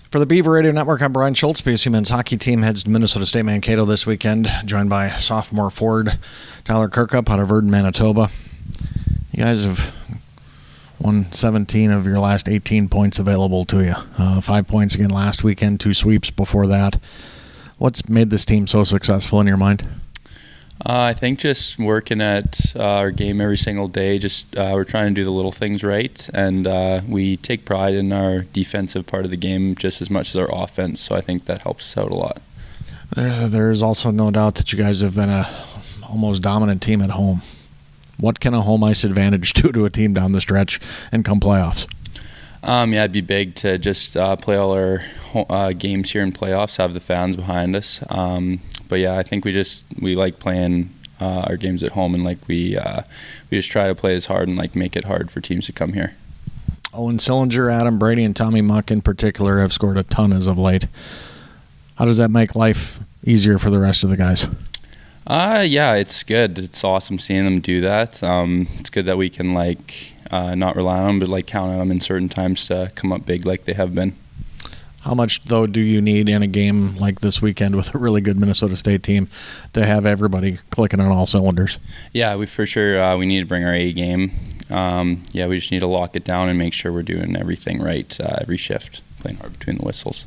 For the Beaver Radio Network, I'm Brian Schultz. BSU men's hockey team heads to Minnesota State Mankato this weekend, joined by sophomore forward Tyler Kirkup out of Virden, Manitoba. You guys have won 17 of your last 18 points available to you. 5 points again last weekend, 2 sweeps before that. What's made this team so successful in your mind? I think just working at our game every single day. We're trying to do the little things right, and we take pride in our defensive part of the game just as much as our offense, so I think that helps us out a lot. There's also no doubt that you guys have been a almost dominant team at home. What can a home ice advantage do to a team down the stretch and come playoffs? It'd be big to just play all our games here in playoffs, have the fans behind us. But yeah, I think we like playing our games at home, and we just try to play as hard and make it hard for teams to come here. Owen Sillinger, Adam Brady, and Tommy Muck in particular have scored a ton as of late. How does that make life easier for the rest of the guys? Yeah, it's good. It's awesome seeing them do that. It's good that we can not rely on them, but count on them in certain times to come up big like they have been. How much, though, do you need in a game like this weekend with a really good Minnesota State team to have everybody clicking on all cylinders? Yeah, we need to bring our A game. We just need to lock it down and make sure we're doing everything right every shift, playing hard between the whistles.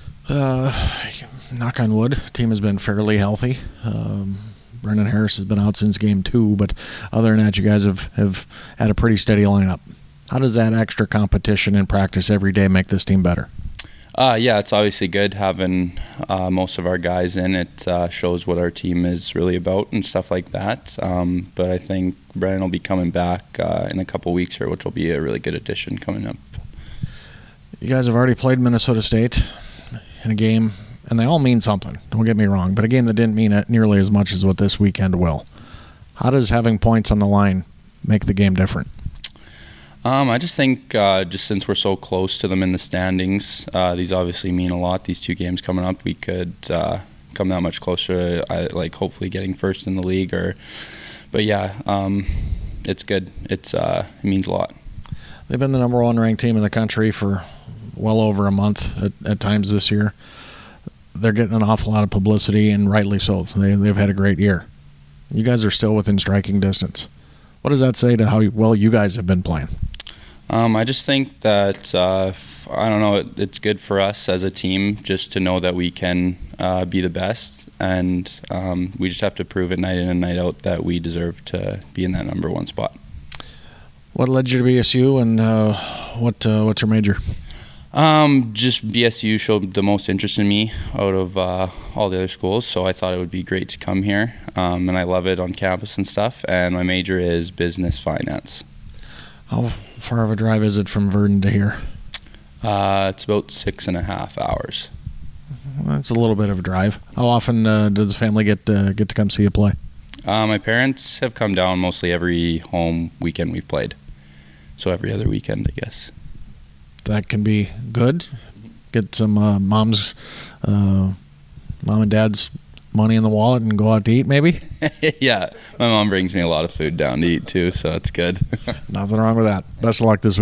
Knock on wood, team has been fairly healthy. Brendan Harris has been out since game 2, but other than that, you guys have had a pretty steady lineup. How does that extra competition and practice every day make this team better? It's obviously good having most of our guys in. It shows what our team is really about and stuff like that. But I think Brendan will be coming back in a couple weeks here, which will be a really good addition coming up. You guys have already played Minnesota State in a game, and they all mean something, don't get me wrong, but a game that didn't mean it nearly as much as what this weekend will. How does having points on the line make the game different? I just think just since we're so close to them in the standings, these obviously mean a lot. These 2 games coming up, we could come that much closer, hopefully getting first in the league. It's good. It means a lot. They've been the number 1 ranked team in the country for well over a month at times this year. They're getting an awful lot of publicity, and rightly so. They've had a great year. You guys are still within striking distance. What does that say to how well you guys have been playing? I just think that, it's good for us as a team just to know that we can be the best, and we just have to prove it night in and night out that we deserve to be in that number 1 spot. What led you to BSU, and what's your major? Just BSU showed the most interest in me out of all the other schools, so I thought it would be great to come here, and I love it on campus and stuff, and my major is business finance. How far of a drive is it from Virden to here? It's about 6.5 hours. Well, that's a little bit of a drive. How often does the family get to come see you play? My parents have come down mostly every home weekend we've played, so every other weekend, I guess. That can be good. Get some mom and dad's money in the wallet and go out to eat, maybe? Yeah, my mom brings me a lot of food down to eat too, so it's good. Nothing wrong with that. Best of luck this week.